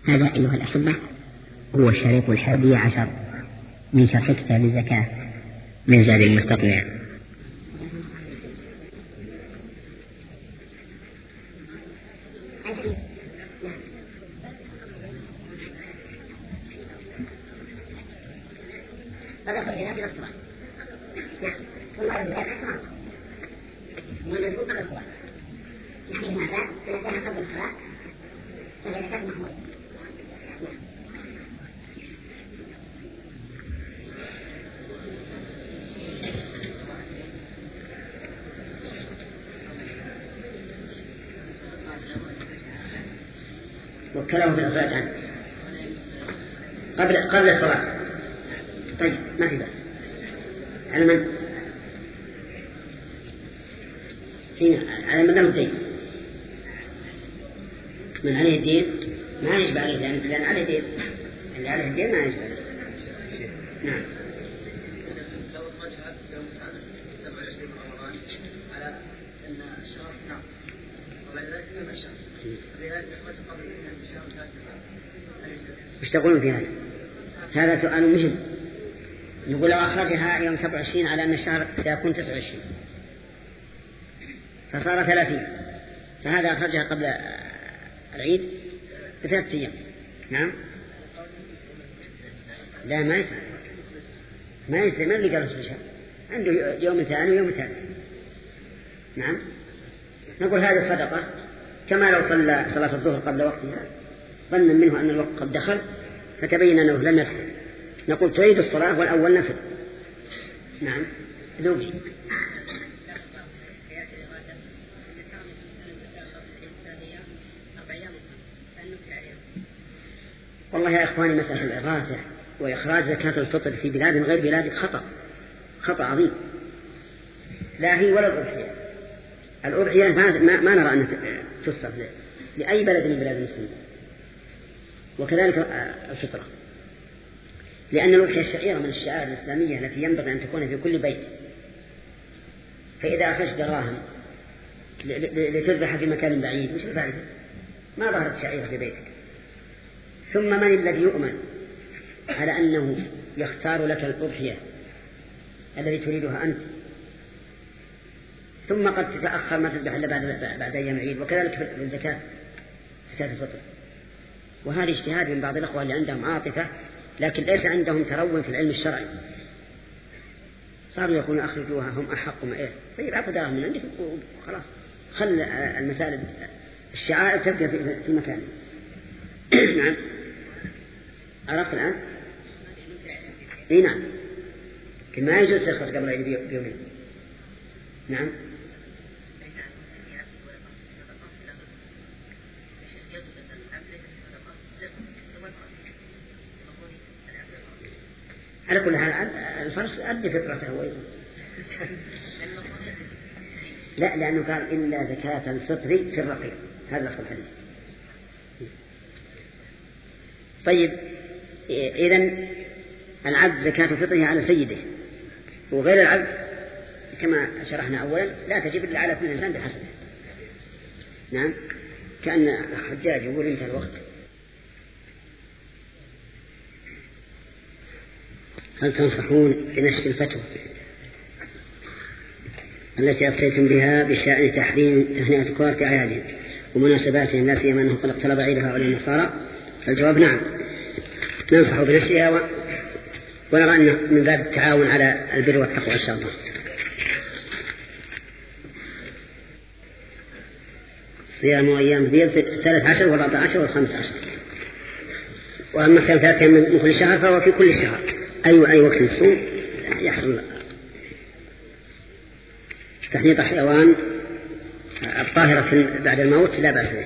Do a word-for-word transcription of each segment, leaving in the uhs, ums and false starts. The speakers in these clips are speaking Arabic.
هذا أيها الأحبة هو الشريط الحادي عشر من شرح كتاب الزكاة من زاد المستقنع. وكلام في الأخراج عنه قبل قبل الصلاة. طيب ما في بأس. على من حين على من له الدين، من عليه الدين ما يجب عليه لأن لأن عليه الدين اللي عليه الدين ما يجب عليه. نعم. لو أخرجها يوم سبعة وعشرين رمضان على أن الشهر ناقص وبعد ذلك يوم الشهر لذلك أخرجها قبل أن الشهر ثلاث أيام. وش تقولون في هذا؟ هذا سؤال مهم. نقول لو أخرجها يوم سبعة وعشرين على أن الشهر سيكون تسعة وعشرين فصار ثلاثين، فهذا أخرجها قبل العيد بثلاثة أيام. نعم. لا ما يسمع ما يسمع من اللي قال أخرجها عنده يوم ثاني ويوم ثالث. نعم. نقول هذه الصدقة كما لو صلى صلاة الظهر قبل وقتها ظنا منه أن الوقت قد دخل فتبين أنه لم يدخل، نقول تعيد الصلاة والأول نفل. نعم. ذوقي. والله يا إخواني مسألة الإغاثة وإخراج زكاة الفطر في بلاد غير بلادك خطأ خطأ عظيم. لا هي ولا الأضحية. الأضحية ما, ما نرى أن تصرف لأي بلد من بلاد المسلمين، وكذلك الفطرة، لأن الأضحية الشعيرة من الشعائر الإسلامية التي ينبغي أن تكون في كل بيت. فإذا أخرجت دراهم لتذبح في مكان بعيد مش الفائدة؟ ما ظهرت شعيرة في بيتك. ثم من الذي يؤمن على أنه يختار لك الأضحية الذي تريدها أنت؟ ثم قد تتأخر ما تذبح إلا بعد بعد أيام العيد. وكذلك في الزكاة زكاة الفطر. وهذا اجتهاد من بعض الأخوة اللي عندهم عاطفة لكن ليس عندهم ترون في العلم الشرعي، صاروا يقولون أخرجوها هم أحق ما إيه. طيب عفوا دراهم من عندك وخلاص، خل المسائل الشعائر تبقى في مكانه. نعم. عرفت الآن؟ إيه نعم. ما يجوز تخرج قبل العيد بيومين. نعم. على كل حال الفرس أدي فطرته أيضا. لا لأنه قال إلا زكاة الفطر في الرقيق، هذا لفظ الحديث. طيب إذن العبد زكاة فطره على سيده، وغير العبد كما شرحنا أولا لا تجب إلا على كل إنسان بحسبه. نعم. كأن الحجاج يقول انتهى الوقت. هل تنصحون بنشر الفتوى التي أفتيتم بها بشأن تحريم تهنئة الكفار في أعيادهم ومناسباتهم لا سيما أنه قد اقترب عيدها على النصارى؟ الجواب نعم، ننصح بنشرها و... ونرى أنه من باب التعاون على البر والتقوى إن شاء الله. صيام أيام البيض في الثالث عشر والرابع عشر والخامس عشر، وأما كان ثلاثة من كل شهر فهو في كل شهر أي أي وقت الصوم يحصل. تحنيط حيوان الطاهرة بعد الموت لا بأس به.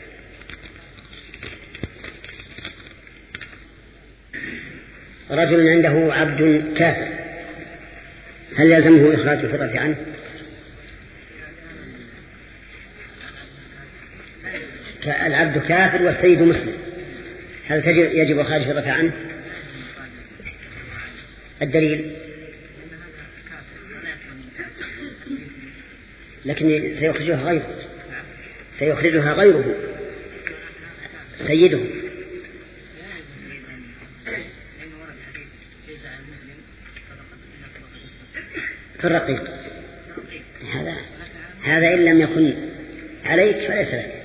رجل عنده عبد كافر هل يلزمه إخراج الفطرة عنه؟ العبد كافر والسيد مسلم، هل يجب إخراج الفطرة عنه؟ الدليل لكن سيخرجها غيره سيخرجها غيره سيده في الرقيق. هذا هذا إن لم يكن عليك فليس لك.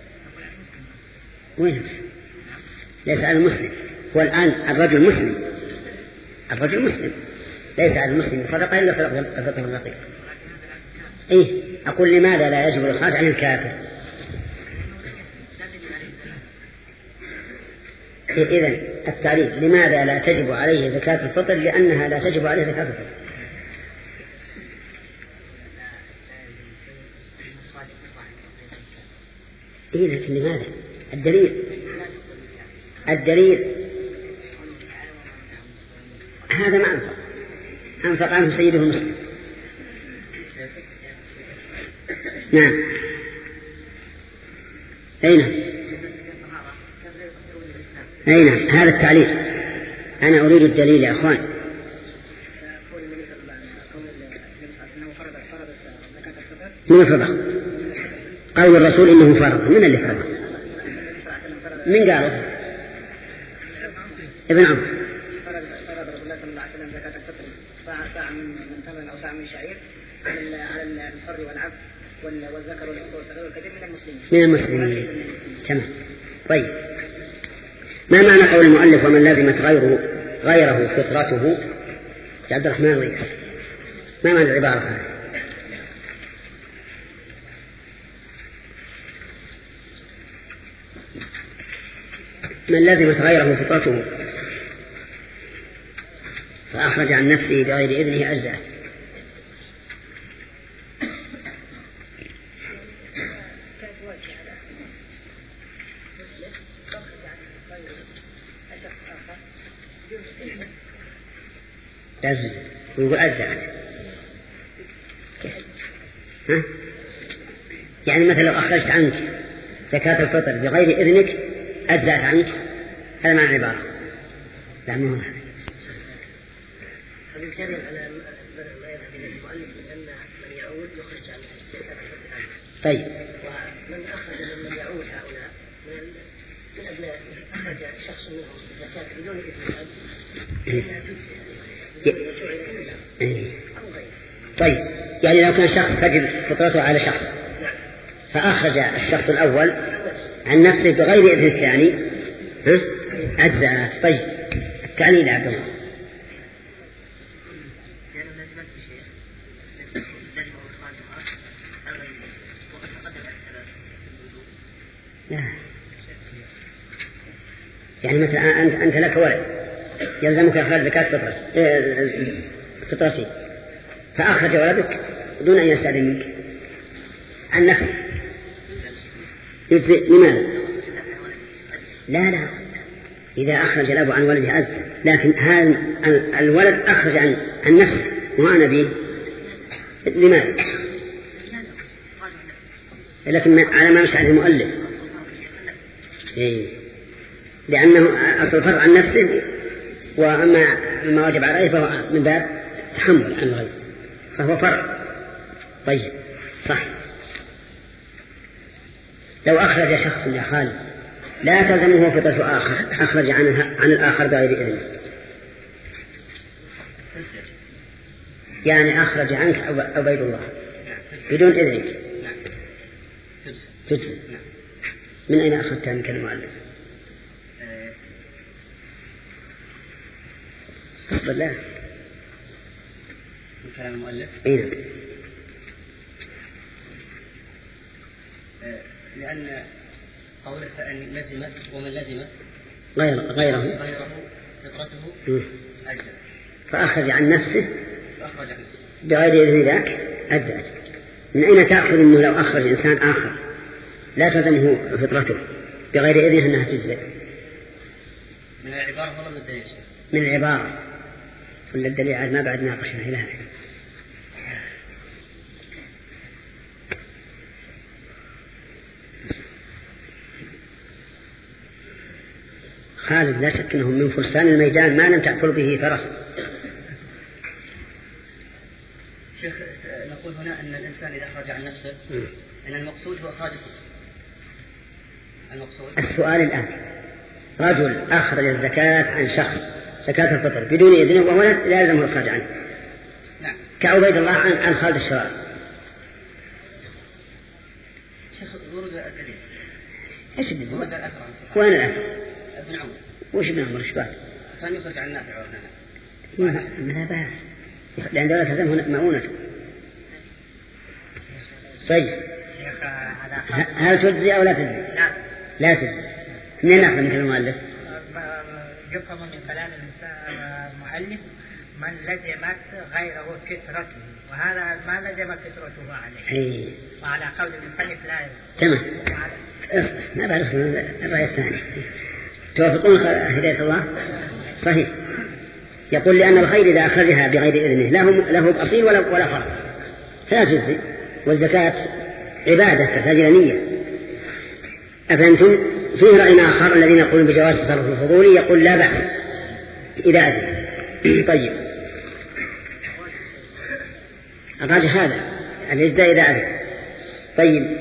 وين ليس على المسلم؟ هو الآن الرجل مسلم، الرجل مسلم ليس على المسلم صدقة إلا في الفطر الرقيق. إيه أقول لماذا لا يجب الإخراج عن الكافر؟ إيه إذن التعليل لماذا لا تجب عليه زكاة الفطر؟ لأنها لا تجب عليه زكاة الفطر. إيه لكن لماذا؟ الدليل الدليل هذا ما أنفق أنفق عنه سيده المسلم. نعم أين أين هذا التعليل؟ أنا أريد الدليل يا أخوان. من فرض قول الرسول إنه فرض؟ من اللي فرض؟ من قاله؟ ابن عمر. فرض رسول الله صلى الله عليه وسلم زكاة الفطر ساعة من تمر أو ساعة من شعير على الحر والعبد والذكر والأنثى والصغير والكبير من المسلمين. من المسلمين تمام. طيب ما معنى قول المؤلف ومن لازمت غيره غيره فطرته؟ يا عبد الرحمن ويكس ما معنى العبارة هذه؟ من لازمت غيره فطرته فأخرج عن نفسه بغير إذنه أجزاء. لازم ويقول أجزاء. ها؟ يعني مثلا لو أخرجت عنك زكاة الفطر بغير إذنك أجزأت عنك، هذا معنى العبارة. لا مو هذا. هذا الجانب على ما يذهب إليه المؤلف أن من يعود يخرج عن زكاة الفطر. طيب. ومن أخرج من يعود هؤلاء من من أبناء أخرج شخص منهم زكاة بدون إذن الأب. طيب يعني لو كان شخص تجب فطرته على شخص فأخرج الشخص الأول عن نفسه بغير إذن الثاني ها أجزاء. طيب التعليل يا عبد الله. لا يعني مثلا أنت أنت لك ولد يلزمك إخراج زكاة فطرتي فأخرج ولدك دون أن يستأذن منك عن نفسه يجزئ. لماذا؟ لا لا إذا أخرج الأب عن ولده أجزأ، لكن هذا الولد أخرج عن عن نفسه وأنا به. لماذا؟ لكن على ما مش عليه المؤلف إيه؟ لأنه أصل الفرض عن نفسه، وأما ما واجب عليه فهو من باب تحمل عن الغير فهو فرض. طيب صح. لو أخرج شخص يا خالد لا تلزمه فطرة آخر أخرج عن عن الآخر بغير إذنه، يعني أخرج عنك عبيد الله بدون إذنك تجزي. من أين أخذتها من كلمة المؤلف؟ أصبر لا من كلام المؤلف. إيه؟ لأن قوله فأن لزمت ومن لزمت غير غيره غيره فطرته أجزأ، فأخرج عن نفسه فأخرج عن نفسه بغير إذن ذاك أجزأت. من أين تأخذ أنه لو أخرج إنسان آخر لا تلزمه فطرته بغير إذنه أنها تجزئ؟ من العبارة ولا من الدليل؟ من العبارة ولا الدليل عاد ما بعد ناقشنا إلى هذا. خالد لا شك أنهم من فرسان الميدان ما لم تأكل به فرس. شيخ نقول هنا أن الإنسان إذا أخرج عن نفسه أن المقصود هو إخراج المقصود. السؤال الآن رجل أخرج الزكاة عن شخص زكاة الفطر بدون إذنه وهو لا يلزمه الإخراج عنه. نعم. كعبيد الله عن, عن خالد الشرائع. شيخ ورد الدليل ايش الدليل؟ ورد الأثر عن وين الأثر؟ ابن عمر. وش ابن عمر؟ ايش بعد؟ كان يخرج عن نافع وهنا لا بأس لأن دولة تلزمه مؤونة. طيب هل تجزي أو لا تجزي؟ لا لا تجزي. منين نأخذ مثل المؤلف؟ يفهم من كلام المؤلف من لزمت غيره كثرته، وهذا ما لزم كثرته عليه. وعلى قول المصنف لا تمام. ما بعرف الرأي الثاني. توافقون هداية الله؟ صحيح. يقول لأن الخير إذا أخرجها بغير إذنه له له بأصيل ولا ولا فرق فلا تجزي. والزكاة عبادة تحتاج إلى نية. أفهمتم؟ فيه رأي آخر الذين يقولون بجواز التصرف الفضولي يقول لا بأس إذا أذن. طيب الراجح هذا الإجزاء إذا أذن. طيب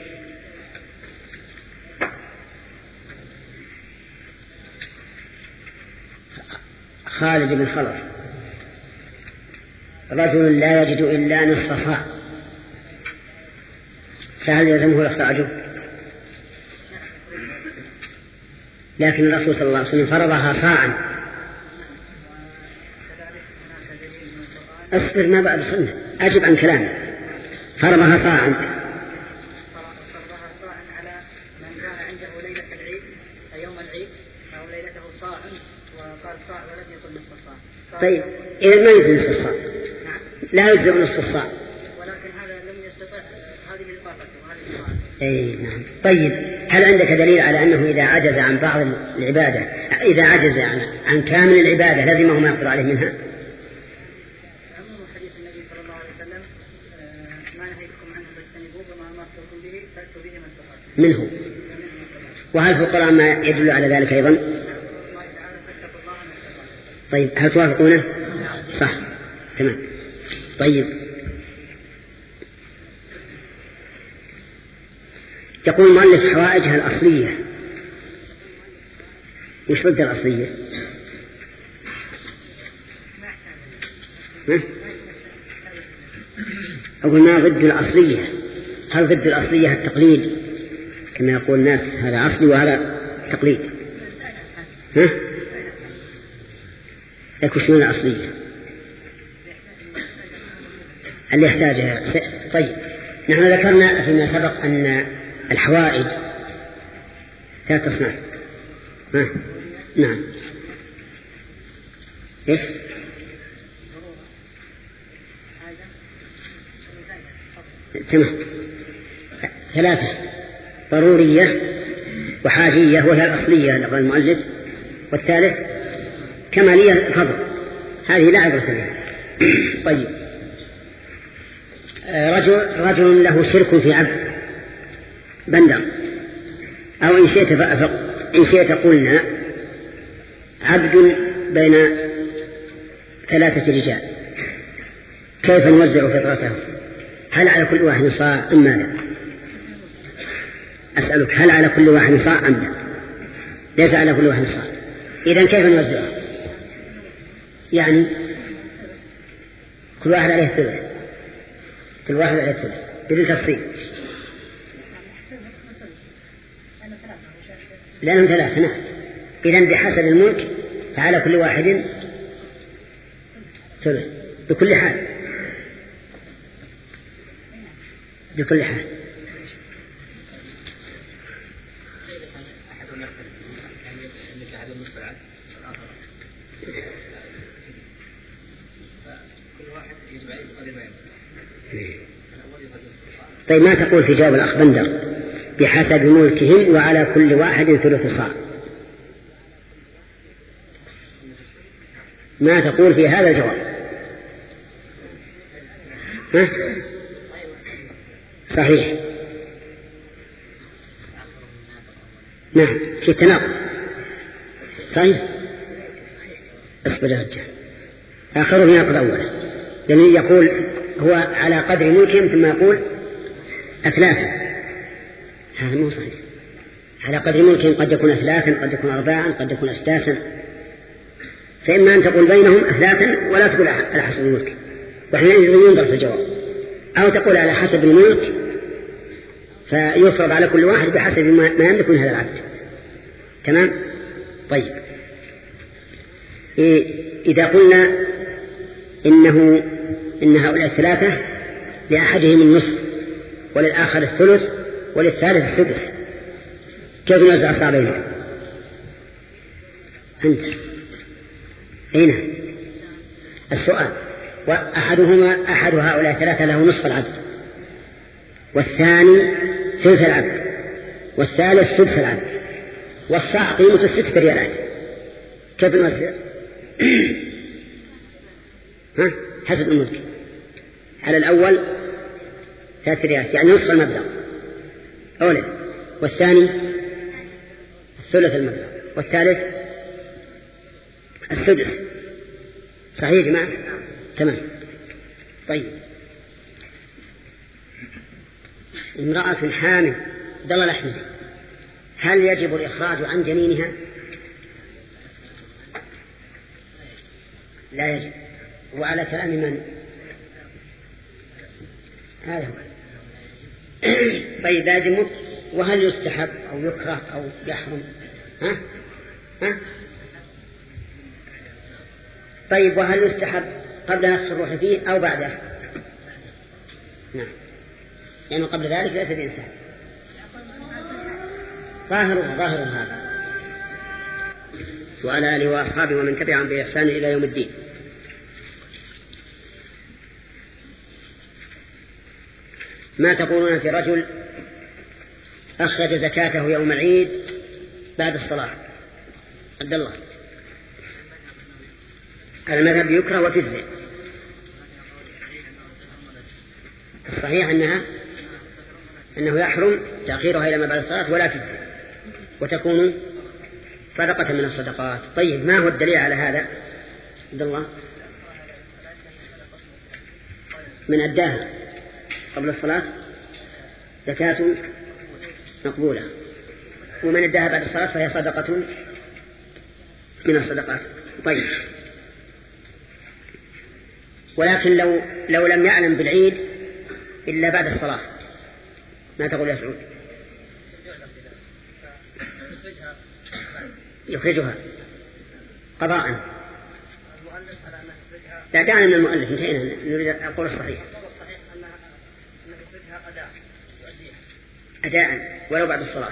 خالد بن خلف رجل لا يجد إلا نصف صاع فهل يلزمه الإخراج؟ لكن الرسول صلى الله عليه وسلم فرضها صاعا. أصبر ما بعد سنة أجب عن كلامه. فرضها صاعا فرضها صاعا على من كان عنده ليلة العيد يوم العيد أو ليلته صاع وقال صاع ولم يقل نصف الصاع. طيب إذا ما يجزي نصف الصاع لا يجزي نصف الصاع ولكن هذا لم يستطع هذه الإضافة وهذه الصاع. أي نعم. طيب هل عندك دليل على أنه إذا عجز عن بعض العبادة إذا عجز عن, عن كامل العبادة لازمه ما يقدر عليه منها؟ عموم حديث النبي صلى الله عليه وسلم ما نهيتكم عنه فاجتنبوه وما أمرتكم به فأتوا به ما استطعتم منه. وهل في القرآن ما يدل على ذلك أيضا؟ طيب هل توافقونه؟ صح تمام. طيب يقول المؤلف حوائجها الأصلية. وش ضد الأصلية؟ أقول ما ضد الأصلية؟ هل ضد الأصلية التقليد كما يقول الناس هذا أصلي وهذا تقليد؟ ها؟ لكن شنو الأصلية اللي يحتاجها؟ طيب نحن ذكرنا فيما سبق أن الحوائج ثلاث أصناف. نعم إيش؟ تمام. ثلاثة ضرورية وحاجية وهي الأصلية لقول المؤلف، والثالث كمالية الفضل هذه لا عبرة بها. طيب رجل, رجل له شرك في عبد بندر أو إن شئت إن شئت قلنا عبد بين ثلاثة رجال كيف نوزع فطرته؟ هل على كل واحد صاع أم لا؟ أسألك هل على كل واحد صاع أم لا؟ ليس على كل واحد صاع. إذن كيف نوزعه؟ يعني كل واحد عليه الثلث كل واحد عليه الثلث بدون تفصيل لأنهم ثلاثة. نعم. إذن بحسب الملك فعلى كل واحد ثلث بكل حال بكل حال. طيب ما تقول في جواب الأخ بندر بحسب ملكهم وعلى كل واحد ثلث صاع؟ ما تقول في هذا الجواب؟ ها؟ صحيح. نعم في تناقض. صحيح. اصبر يا رجال آخره يناقض أولا يعني يقول هو على قدر ملكهم ثم يقول أثلاثا. هذا مو صحيح. على قدر ملكهم قد يكون أثلاثا قد يكون أرباعا قد يكون أسداسا، فإما أن تقول بينهم أثلاثا ولا تقول على حسب الملك وحينئذ ينظر في الجواب، أو تقول على حسب الملك فيفرض على كل واحد بحسب ما يملك من هذا العبد. تمام؟ طيب، إذا قلنا إنه إن هؤلاء الثلاثة لأحدهم النصف وللآخر الثلث وللثالث السدس، كيف نوزع الصاع بينهم؟ أنت هنا السؤال. وأحدهما أحد هؤلاء الثلاثة له نصف العبد، والثاني ثلث العبد، والثالث سدس العبد، والصاع قيمة ستة ريالات، كيف نوزع؟ ها؟ حسب الملك. على الأول ثلاث ريالات يعني نصف المبلغ أولا، والثاني الثلث المبلغ، والثالث السدس. صحيح يا جماعة؟ تمام. طيب، امرأة حامل ضل الأحمد، هل يجب الإخراج عن جنينها؟ لا يجب. وعلى كلام من؟ هذا هو. طيب، لا يجب. وهل يستحب أو يكره أو يحرم؟ ها؟ ها؟ طيب، وهل يستحب قبل نفس الروح فيه أو بعده؟ نعم، يعني قبل ذلك ليس بإنسان. ظاهره ظاهر هذا. وعلى آله وأصحابه ومن تبعهم بإحسان إلى يوم الدين. ما تقولون في رجل أخرج زكاته يوم العيد بعد الصلاة؟ عبد الله. على المذهب يكره وتجزئ. الصحيح أنها أنه يحرم تأخيرها إلى ما بعد الصلاة ولا تجزئ، وتكون صدقة من الصدقات. طيب، ما هو الدليل على هذا عبد الله؟ من أداها قبل الصلاة زكاة مقبولة، ومن أداها بعد الصلاة فهي صدقة من الصدقات. طيب، ولكن لو لو لم يعلم بالعيد إلا بعد الصلاة ما تقول يا سعود؟ يخرجها قضاء. لا، دعنا من المؤلف، انتهينا، نريد أقول الصحيح. أداء ولو بعد الصلاة.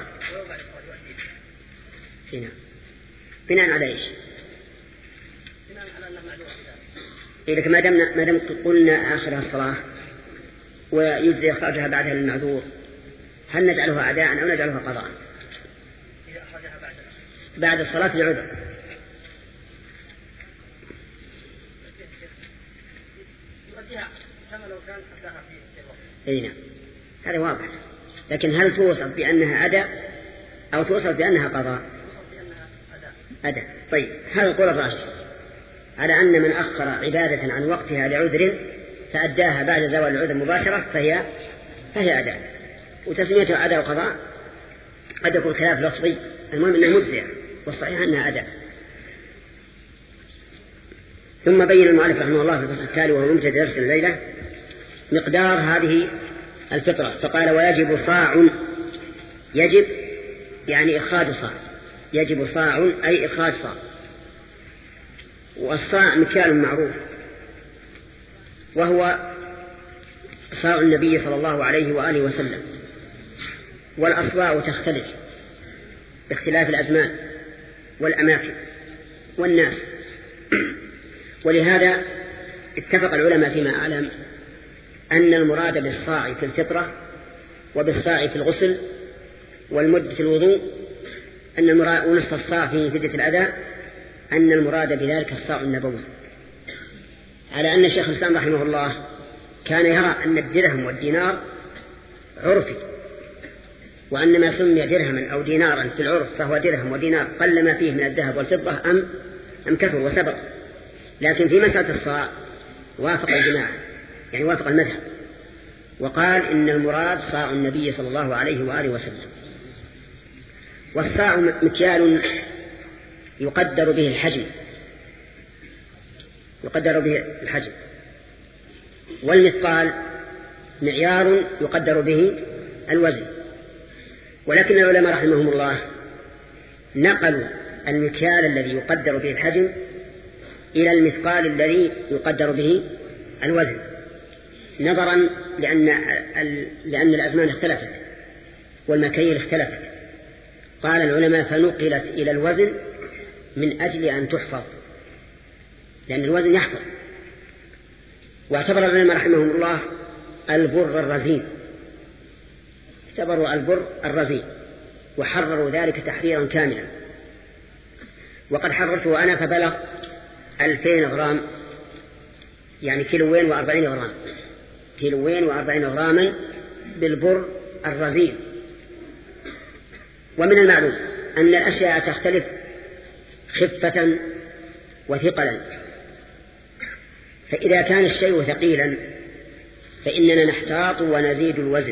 هنا بناء على إيش؟ بناء على أنه معلوم. إذا ما دمنا ما دام قلنا آخرها الصلاة ويجزي إخراجها بعدها للمعذور، هل نجعلها أداء أو نجعلها قضاء؟ إذا أخرجها بعد بعد الصلاة للعذر. يؤديها كما لو كان أداها في الوقت. أي نعم، هذا واضح. لكن هل توصف بأنها أداء أو توصف بأنها قضاء؟ توصف بأنها أداء. أداء. طيب، هذا القول الراجح على أن من أخر عبادة عن وقتها لعذر فأداها بعد زوال العذر مباشرة فهي فهي أداء. وتسميتها أداء وقضاء قد يكون خلاف لفظي، المهم أنها مجزئة، والصحيح أنها أداء. ثم بين المؤلف رحمه الله في الفصل التالي وهو ممتد درس الليلة مقدار هذه الفطرة، فقال: ويجب صاع. يجب يعني إخراج صاع، يجب صاع أي إخراج صاع. والصاع مكيال معروف، وهو صاع النبي صلى الله عليه وآله وسلم. والأصواع تختلف باختلاف الأزمان والأماكن والناس، ولهذا اتفق العلماء فيما أعلم أن المراد بالصاع في الفطرة وبالصاع في الغسل والمد في الوضوء أن المراد ونصف الصاع في فدية الأداء أن المراد بذلك الصاع النبوي، على أن الشيخ الإسلام رحمه الله كان يرى أن الدرهم والدينار عرفي، وأن ما سمي درهما أو دينارا في العرف فهو درهم ودينار قل ما فيه من الذهب والفضة أم أم كثر وسبق. لكن في مسألة الصاع وافق الجماعة، يعني وافق المذهب، وقال إن المراد صاع النبي صلى الله عليه وآله وسلم. والصاع مكيال يقدر به الحجم، يقدر به الحجم والمثقال معيار يقدر به الوزن. ولكن العلماء رحمهم الله نقلوا المكيال الذي يقدر به الحجم إلى المثقال الذي يقدر به الوزن، نظرا لأن, لأن الأزمان اختلفت والمكاييل اختلفت. قال العلماء فنقلت إلى الوزن من أجل أن تحفظ، لأن الوزن يحفظ. واعتبر العلماء رحمهم الله البر الرزين، اعتبروا البر الرزين وحرروا ذلك تحريرا كاملا. وقد حررته أنا فبلغ ألفين غرام، يعني كيلوين وأربعين غرام، كيلوين وأربعين غراما بالبر الرزين. ومن المعلوم أن الأشياء تختلف خفة وثقلا، فإذا كان الشيء ثقيلا فإننا نحتاط ونزيد الوزن،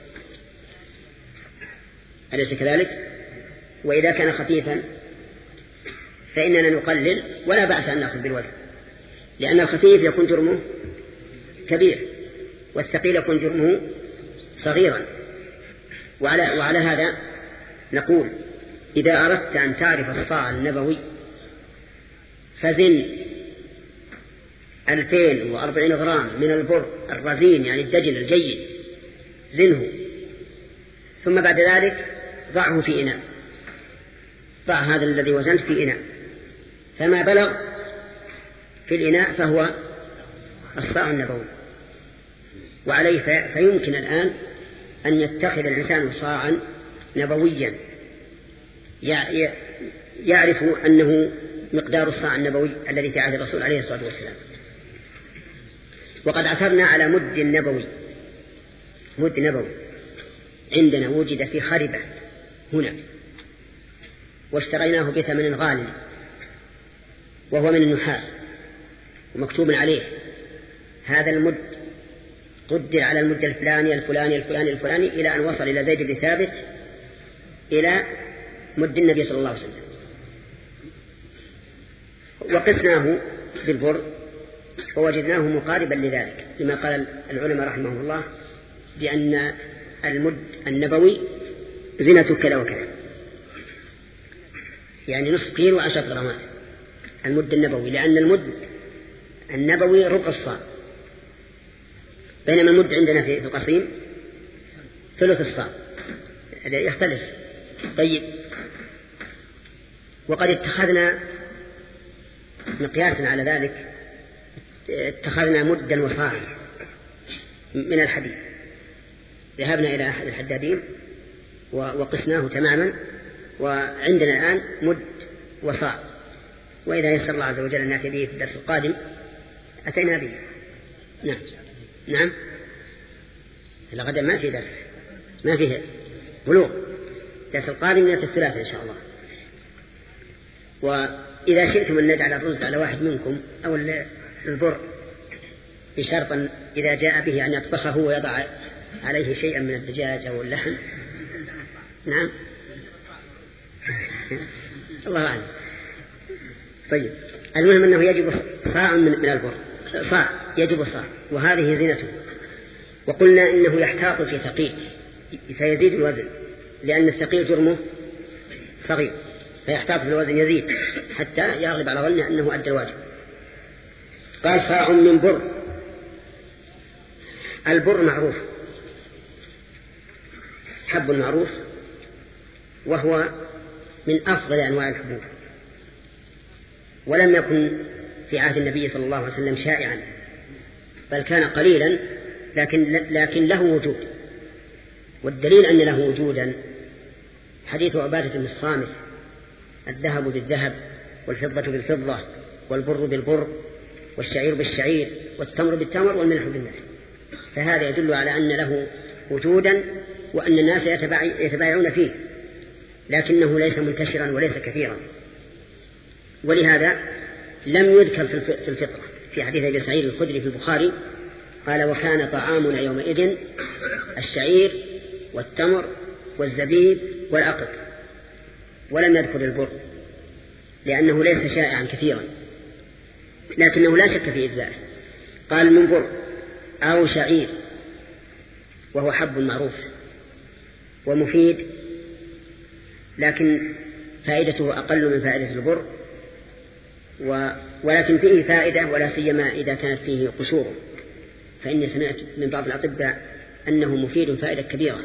أليس كذلك؟ وإذا كان خفيفا فإننا نقلل ولا بأس أن نأخذ بالوزن، لأن الخفيف يكون جرمه كبير والثقيل يكون جرمه صغيرا. وعلى, وعلى هذا نقول إذا أردت أن تعرف الصاع النبوي فزن ألفين وأربعين غرام من البر الرزين، يعني الدجل الجيد، زنه، ثم بعد ذلك ضعه في إناء، ضع هذا الذي وزنت في إناء، فما بلغ في الإناء فهو الصاع النبوي. وعليه فيمكن الآن أن يتخذ الإنسان صاعا نبويا يعرف أنه مقدار الصاع النبوي الذي في عهد الرسول عليه الصلاة والسلام. وقد عثرنا على مد نبوي، مد نبوي عندنا وجد في خربة هنا، واشتريناه بثمن غالي، وهو من النحاس ومكتوب عليه هذا المد قدر على المد الفلاني الفلاني الفلاني الفلاني إلى أن وصل إلى زيد بن ثابت إلى مد النبي صلى الله عليه وسلم. وقسناه بالبر ووجدناه مقاربا لذلك، لما قال العلماء رحمه الله بأن المد النبوي زنة كذا وكذا، يعني نصف كيلو وعشرة غرامات المد النبوي، لأن المد النبوي ربع الصاع، بينما المد عندنا في القصيم ثلث الصاع، يختلف. طيب، وقد اتخذنا مقياسا على ذلك، اتخذنا مدا وصاعا من الحديد، ذهبنا إلى أحد الحدادين وقسناه تماما، وعندنا الآن مد وصاع. وإذا يسر الله عز وجل أن نأتي به في الدرس القادم أتينا به. نعم نعم إلا غدا ما في درس، ما فيه بلوغ، الدرس القادم من الثلاثة إن شاء الله. وإذا شئتم أن نجعل الرز على واحد منكم أو البر بشرط إذا جاء به أن يطبخه ويضع عليه شيئا من الدجاج أو اللحم. نعم الله أعلم. طيب، المهم أنه يجب صاع من البر، صاع يجب صاع، وهذه زينته. وقلنا إنه يحتاط في ثقيل فيزيد الوزن، لأن الثقيل جرمه صغير فيحتاط في الوزن يزيد حتى يغلب على ظنه أنه أدى الواجب. قال صاع من بر. البر معروف، حب معروف، وهو من أفضل أنواع الحبوب، ولم يكن في عهد النبي صلى الله عليه وسلم شائعا، بل كان قليلا لكن, لكن له وجود. والدليل أن له وجودا حديث عبادة بن الصامت: الذهب بالذهب والفضة بالفضة والبر بالبر والشعير بالشعير والتمر بالتمر والملح بالملح. فهذا يدل على أن له وجودا وأن الناس يتبايعون فيه، لكنه ليس منتشرا وليس كثيرا. ولهذا لم يذكر في الفطرة. في حديث أبي سعيد الخدري في البخاري قال: وكان طعامنا يومئذ الشعير والتمر والزبيب والعقد، ولم يذكر البر لأنه ليس شائعا كثيرا، لكنه لا شك في إجزائه. قال: من بر أو شعير وهو حب معروف ومفيد، لكن فائدته أقل من فائدة البر، ولكن فيه فائدة، ولا سيما إذا كانت فيه قشور، فإني سمعت من بعض الأطباء أنه مفيد فائدة كبيرة.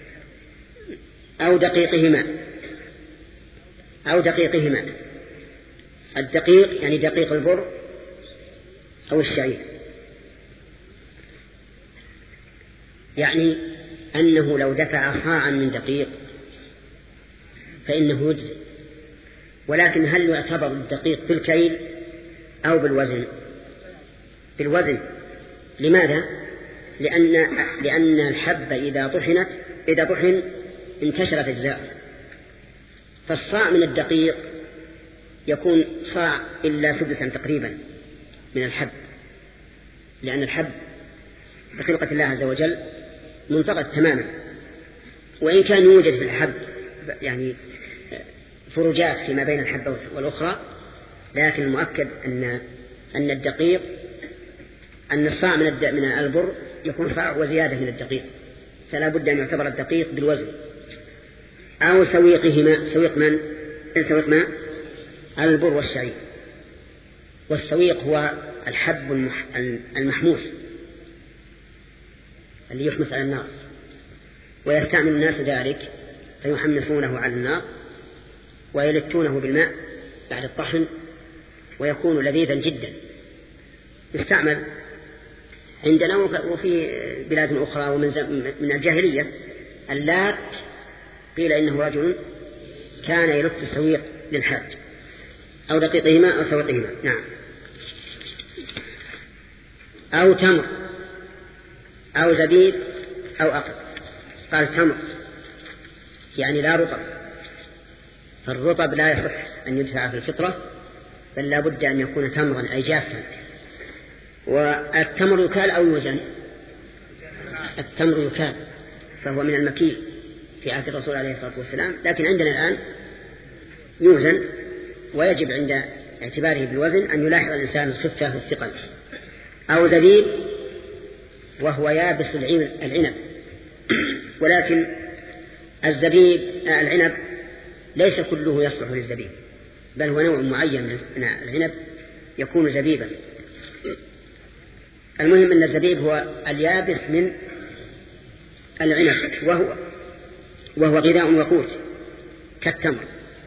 أو دقيقهما أو دقيقهما الدقيق يعني دقيق البر أو الشعير، يعني أنه لو دفع صاعا من دقيق فإنه يجزي، ولكن هل يعتبر الدقيق بالكيل أو بالوزن؟ بالوزن. لماذا؟ لأن, لأن الحبة إذا طحنت إذا طحن انتشرت أجزاء، فالصاع من الدقيق يكون صاع إلا سدسا تقريبا من الحب، لأن الحب بخلقة الله عز وجل منتقد تماما، وإن كان يوجد في الحب يعني فروجات فيما بين الحبة والأخرى، لكن المؤكد أن أن الدقيق أن الصاع من من البر يكون صاع وزيادة من الدقيق، فلا بد أن يعتبر الدقيق بالوزن. أو سويقهما، سويق من؟ سويق ما؟ البر والشعير. والسويق هو الحب المحموس اللي يحمس على النار، ويستعمل الناس ذلك فيحمسونه على النار ويلتونه بالماء بعد الطحن ويكون لذيذا جدا. يستعمل عندنا وفي بلاد أخرى ومن من الجاهلية. اللات قيل إنه رجل كان يلت السويق للحاج. أو دقيقهما أو سويقهما. نعم. أو تمر أو زبيب أو أقط. قال تمر يعني لا رطب، فالرطب لا يصح أن يدفع في الفطرة، بل لا بد أن يكون تمرا أي جافا. والتمر يكال أو يوزن؟ التمر يكال، فهو من المكيل في عهد الرسول عليه الصلاة والسلام، لكن عندنا الآن يوزن، ويجب عند اعتباره بالوزن أن يلاحظ الإنسان الخفة والثقل. أو زبيب وهو يابس العنب، ولكن الزبيب العنب ليس كله يصلح للزبيب، بل هو نوع معين من العنب يكون زبيبا. المهم أن الزبيب هو اليابس من العنب، وهو وهو غذاء وقوت كالتمر.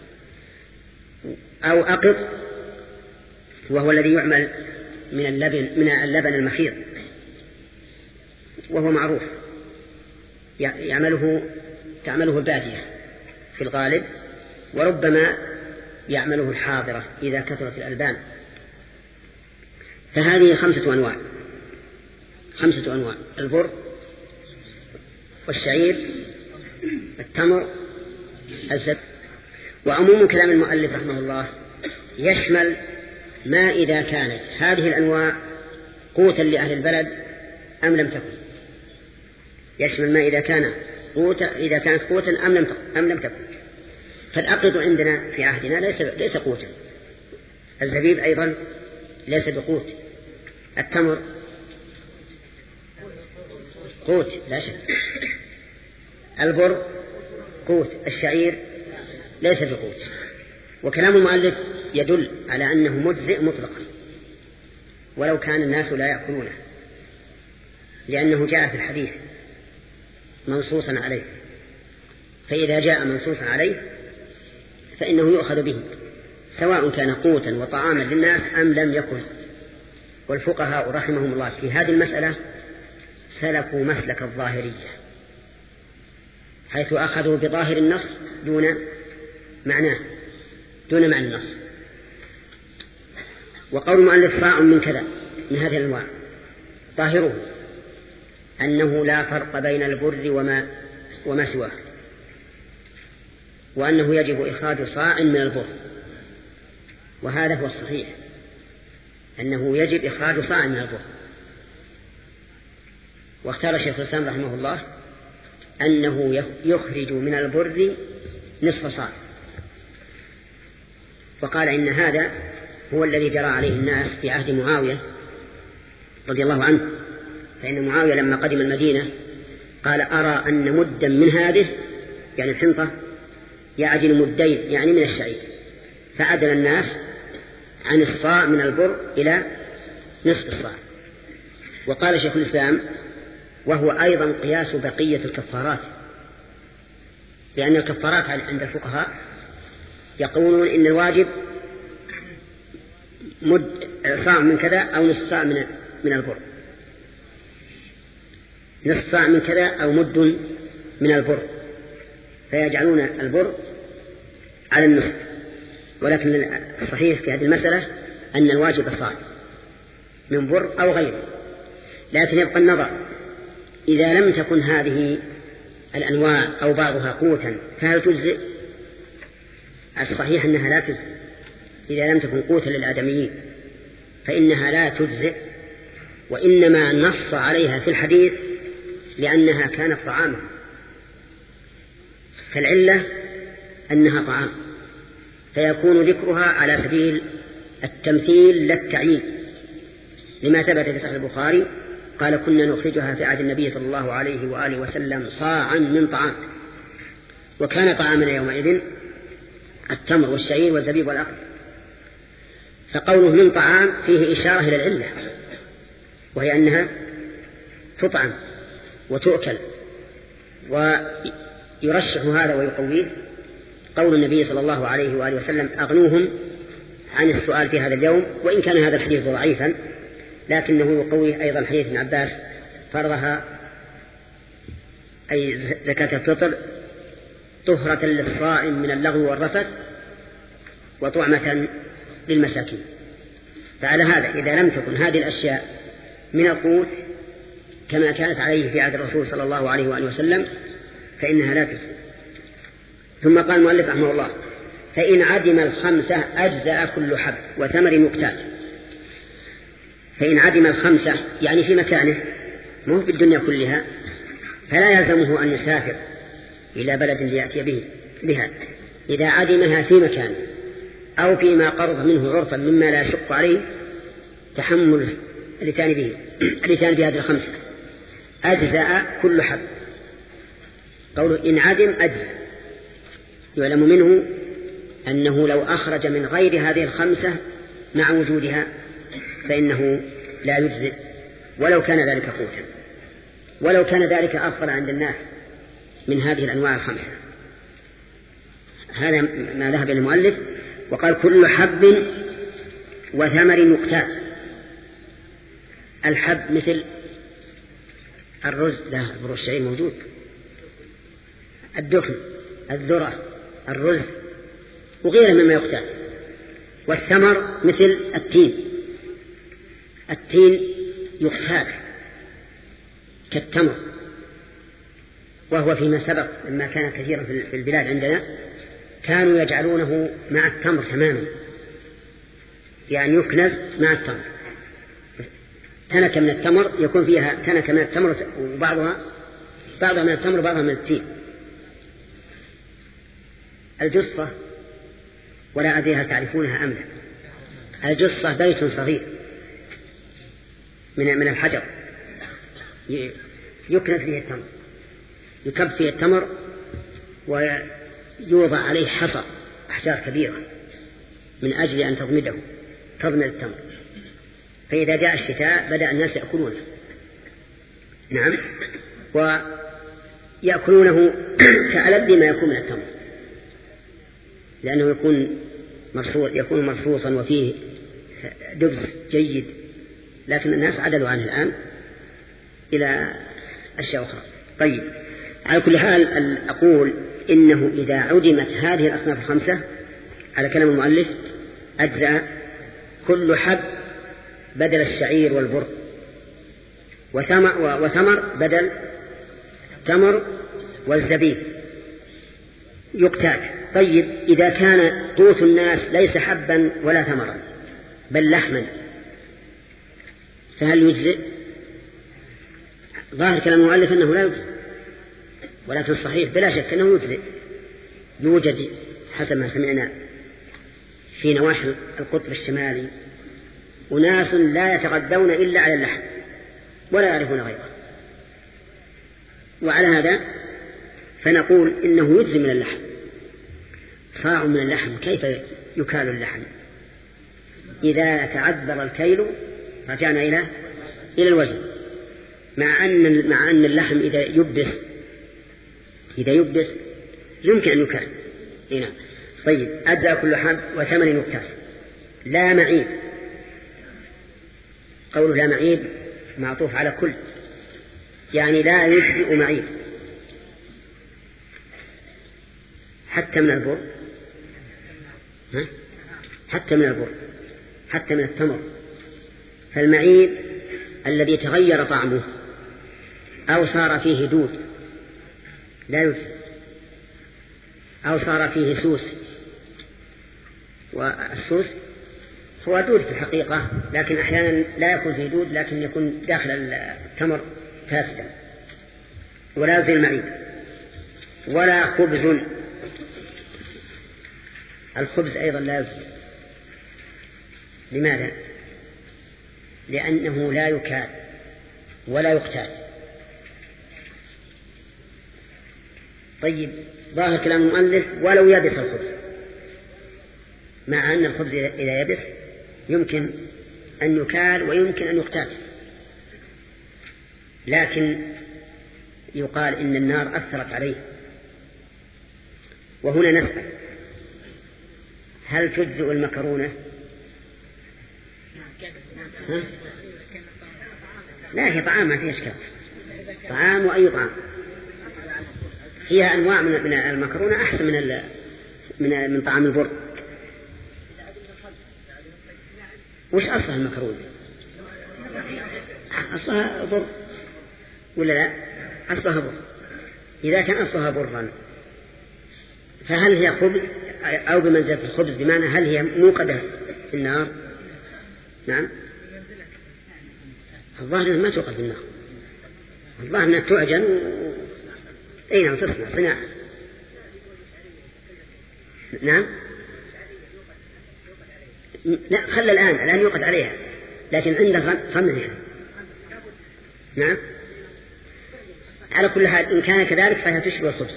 أو أقط وهو الذي يعمل من اللبن من اللبن المخيط، وهو معروف يعمله تعمله البادية في الغالب، وربما يعمله الحاضرة إذا كثرت الألبان. فهذه خمسة أنواع خمسة أنواع: البر والشعير، التمر، الزبيب. وعموم كلام المؤلف رحمه الله يشمل ما إذا كانت هذه الأنواع قوتا لأهل البلد أم لم تكن. يشمل ما إذا كان قوتا إذا كانت قوتا أم لم تكن أم لم تكن. فالأقط عندنا في عهدنا ليس ليس قوتا، الزبيب أيضا ليس بقوت، التمر قوت لا شك، البر قوت، الشعير ليس بقوت. وكلام المؤلف يدل على أنه مجزئ مطلقا ولو كان الناس لا يأكلونه، لأنه جاء في الحديث منصوصا عليه، فإذا جاء منصوصا عليه فإنه يؤخذ به سواء كان قوتا وطعاما للناس أم لم يكن. والفقهاء رحمهم الله في هذه المسألة سلكوا مسلك الظاهرية، حيث أخذوا بظاهر النص دون معناه دون معنى النص. وقول المؤلف صاع من كذا من هذه الأنواع ظاهره أنه لا فرق بين البر وما, وما سواه، وأنه يجب إخراج صاع من البر، وهذا هو الصحيح، أنه يجب إخراج صاع من البر. واختار شيخ الإسلام رحمه الله أنه يخرج من البر نصف صاع، وقال إن هذا هو الذي جرى عليه الناس في عهد معاوية رضي الله عنه، فإن معاوية لما قدم المدينة قال أرى أن مدا من هذه يعني الحنطة يعدل مدين يعني من الشعير، فعدل الناس عن الصاع من البر إلى نصف الصاع. وقال شيخ الإسلام وهو أيضا قياس بقية الكفارات، لأن الكفارات عند الفقهاء يقولون إن الواجب مد صاع من كذا أو نصف صاع من من البر، نصف صاع من كذا أو مد من البر، فيجعلون البر على النصف. ولكن الصحيح في هذه المسألة أن الواجب صاع من بر أو غيره. لكن يبقى النظر إذا لم تكن هذه الأنواع أو بعضها قوتا فهل تجزئ؟ الصحيح أنها لا تجزئ. إذا لم تكن قوتا للآدميين فإنها لا تجزئ، وإنما نص عليها في الحديث لأنها كانت طعاما، فالعلة أنها طعام، فيكون ذكرها على سبيل التمثيل لا التعيين، لما ثبت في صحيح البخاري قال كنا نخرجها في عهد النبي صلى الله عليه وآله وسلم صاعا من طعام، وكان طعامنا يومئذ التمر والشعير والزبيب والعقل. فقوله من طعام فيه إشارة إلى العلة، وهي أنها تطعم وتؤكل. ويرشح هذا ويقويه قول النبي صلى الله عليه وآله وسلم أغنوهم عن السؤال في هذا اليوم، وإن كان هذا الحديث ضعيفا لكنه يقويه أيضا حديث ابن عباس فرضها أي زكاة الفطر طهرة للصائم من اللغو والرفث وطعمة للمساكين. فعلى هذا إذا لم تكن هذه الأشياء من القوت كما كانت عليه في عهد الرسول صلى الله عليه وآله وسلم فإنها لا تجزئ. ثم قال المؤلف رحمه الله فإن عدم الخمسة أجزأ كل حب وثمر مقتات. فإن عدم الخمسة يعني في مكانه مو في الدنيا كلها، فلا يلزمه أن يسافر إلى بلد ليأتي به بها إذا عدمها في مكانه أو فيما قرض منه عرفا مما لا يشق عليه تحمل الاتيان به الاتيان بهذه الخمسة أجزأ كل حب. قوله إن عدم أجزأ يعلم منه أنه لو أخرج من غير هذه الخمسة مع وجودها فإنه لا يجزئ ولو كان ذلك قوتا، ولو كان ذلك أفضل عند الناس من هذه الأنواع الخمسة. هذا ما ذهب إلى المؤلف. وقال كل حب وثمر مقتات. الحب مثل الرز، لا البر والشعير موجود، الدخن، الذرة، الرز وغيره مما يقتات. والثمر مثل التين، التين يقتات كالتمر، وهو فيما سبق لما كان كثيرا في البلاد عندنا كانوا يجعلونه مع التمر تماما، يعني يكنز مع التمر، تنكة من التمر يكون فيها تنكة من التمر وبعضها بعضها من التمر وبعضها من التين. الجصة ولا أدري هل تعرفونها أم لا. الجصة بيت صغير من من الحجر يكنز فيه التمر، يكب فيه التمر ويوضع عليه حصى أحجار كبيرة من أجل أن تضمده تضمد التمر، فإذا جاء الشتاء بدأ الناس يأكلونه. نعم، ويأكلونه كألد ما يكون من التمر، لأنه يكون مرصوص يكون مرصوصا وفيه دبس جيد، لكن الناس عدلوا عنه الآن إلى أشياء أخرى. طيب، على كل حال أقول إنه إذا عدمت هذه الأصناف الخمسة على كلام المؤلف أجزأ كل حب بدل الشعير والبر، وثمر, وثمر بدل التمر والزبيب يقتات. طيب، إذا كان قوت الناس ليس حبا ولا ثمرا بل لحما فهل يجزئ؟ ظاهر كلام المؤلف أنه لا يجزئ، ولكن الصحيح بلا شك أنه يجزئ. يوجد حسب ما سمعنا في نواحي القطب الشمالي أناس لا يتغذون إلا على اللحم، ولا يعرفون غيره. وعلى هذا فنقول إنه يجزي من اللحم، صاع من اللحم كيف يكال اللحم؟ إذا تعذر الكيل رجعنا إلى إلى الوزن، مع أن مع أن اللحم إذا يبدس إذا يبدس يمكن أن يكال. هنا طيب أجزاء كل حب وثمن يكتاس. لا معيب، قوله لا معيب معطوف على كل، يعني لا يجزئ معيب حتى من البر، ها؟ حتى من البر، حتى من التمر. فالمعيب الذي تغير طعمه أو صار فيه دود لا يجزئ، أو صار فيه سوس، والسوس هو دود في الحقيقة، لكن أحيانا لا يكون فيه دود لكن يكون داخل التمر فاسدا، ولا زي المعيب. ولا خبز، الخبز أيضا لا يجزئ. لماذا؟ لأنه لا يكال ولا يقتال. طيب ظاهر كلام المؤلف ولو يبس الخبز، مع أن الخبز إذا يبس يمكن أن يكال ويمكن أن يقتال، لكن يقال إن النار أثرت عليه. وهنا نسأل هل تجزئ المكرونة؟ ها؟ لا هي طعام ما فيه إشكال، طعام وأي طعام. فيها أنواع من المكرونة أحسن من من من طعام البر. وش أصلها المكرونة؟ أصلها بر ولا لا؟ أصلها بر. إذا كان أصلها برا فهل هي خبز أو بمنزلة الخبز، بمعنى هل هي موقدة في النار؟ نعم، الظاهر ما توقد في النار، الظاهر أنها تعجن و... أي نعم تصنع صناعة. نعم لا خلى الآن الآن يوقد عليها، لكن عند صنعها. نعم على كل حال إن كان كذلك فهي تشبه الخبز.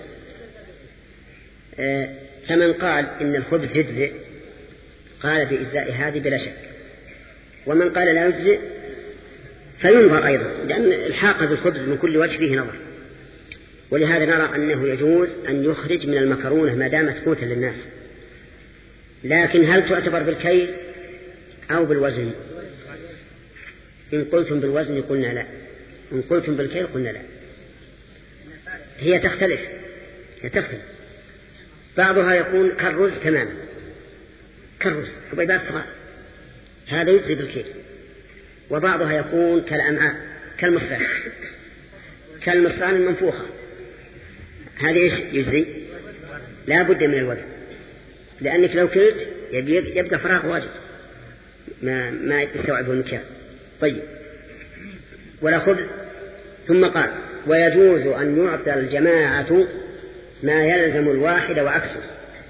آه فمن قال إن الخبز يجزئ قال بإجزاء هذه بلا شك، ومن قال لا يجزئ فينظر أيضا، لأن الحاق بالخبز من كل وجه فيه نظر. ولهذا نرى أنه يجوز أن يخرج من المكرونة ما دامت قوتا للناس، لكن هل تعتبر بالكيل أو بالوزن؟ إن قلتم بالوزن قلنا لا، إن قلتم بالكيل قلنا لا. هي تختلف، هي تختلف. بعضها يكون كالرز تماما، كالرز حبيبات صغار، هذا يجزي بالكيل. وبعضها يكون كالأمعاء كالمصران، كالمصران المنفوخة، هذا إيش يجزي؟ لا بد من الوزن، لأنك لو كلت يبقى فراغ واجد ما ما يستوعبه المكيال. طيب ولا خبز. ثم قال ويجوز أن يعطى الجماعة ما يلزم الواحد وعكسه.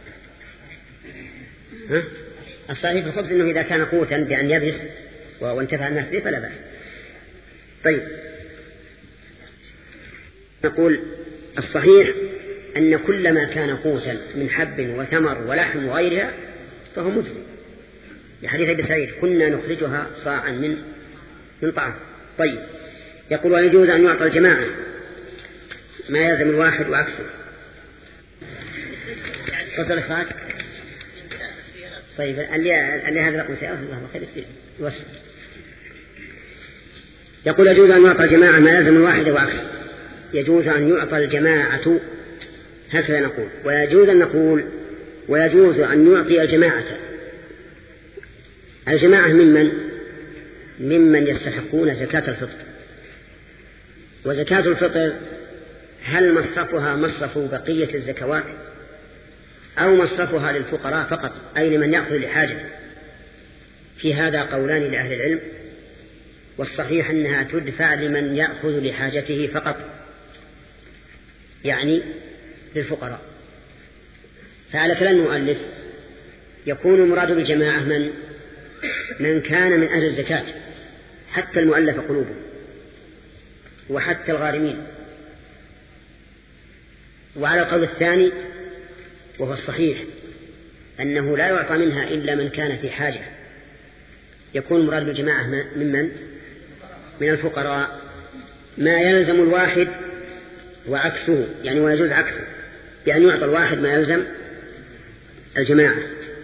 ها؟ الصحيح في الخبز أنه إذا كان قوتا بأن يبس وانتفع الناس به فلا بأس. طيب نقول الصحيح أن كل ما كان قوتا من حب وثمر ولحم وغيرها فهو مجزي، لحديث أبي سعيد كنا نخرجها صاعا من من طعام. طيب يقول ويجوز أن يعطى الجماعة ما يلزم الواحد وعكسه. فصل إخراج. طيب اللي اللي هذا رقم سيارة الله خير فيه يوصل. يقول يجوز أن يعطى الجماعة ما يلزم الواحد وعكسه. يجوز أن يعطى الجماعة، هكذا نقول. ويجوز أن نقول ويجوز أن يعطي الجماعة. الجماعة ممن ممن يستحقون زكاة الفطر. وزكاة الفطر هل مصرفها مصرف بقية الزكوات أو مصرفها للفقراء فقط، أي لمن يأخذ لحاجته؟ في هذا قولان لأهل العلم، والصحيح أنها تدفع لمن يأخذ لحاجته فقط، يعني للفقراء. فعلى كلام المؤلف يكون المراد بالجماعة من من كان من أهل الزكاة حتى المؤلف قلوبه، وحتى الغارمين. وعلى القول الثاني وهو الصحيح أنه لا يعطى منها إلا من كان في حاجة، يكون مراد الجماعة ممن من الفقراء، ما يلزم الواحد وعكسه، يعني ويجوز عكسه، بأن يعطى الواحد ما يلزم الجماعة.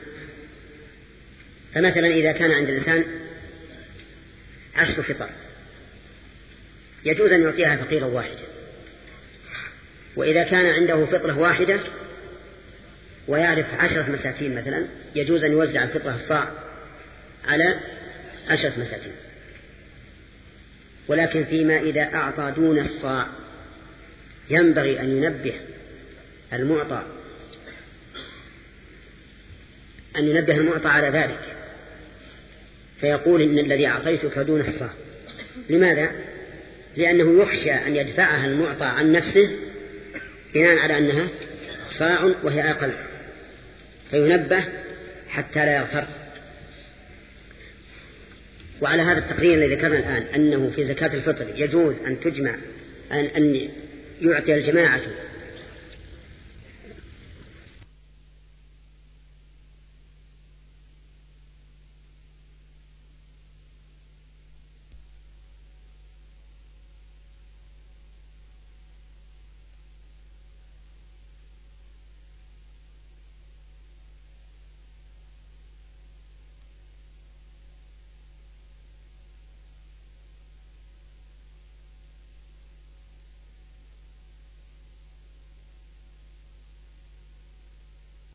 فمثلا إذا كان عند الإنسان عشر فطر يجوز أن يعطيها فقيرا واحدا، وإذا كان عنده فطرة واحدة ويعرف عشرة مساكين مثلا يجوز أن يوزع الفطرة الصاع على عشرة مساكين. ولكن فيما إذا أعطى دون الصاع ينبغي أن ينبه المعطى أن ينبه المعطى على ذلك، فيقول إن الذي أعطيتك دون الصاع. لماذا؟ لأنه يخشى أن يدفعها المعطى عن نفسه بناء على أنها صاع وهي أقل، فينبه حتى لا يغفر. وعلى هذا التقرير الذي ذكرنا الآن أنه في زكاة الفطر يجوز أن تجمع أن, أن يعطي الجماعة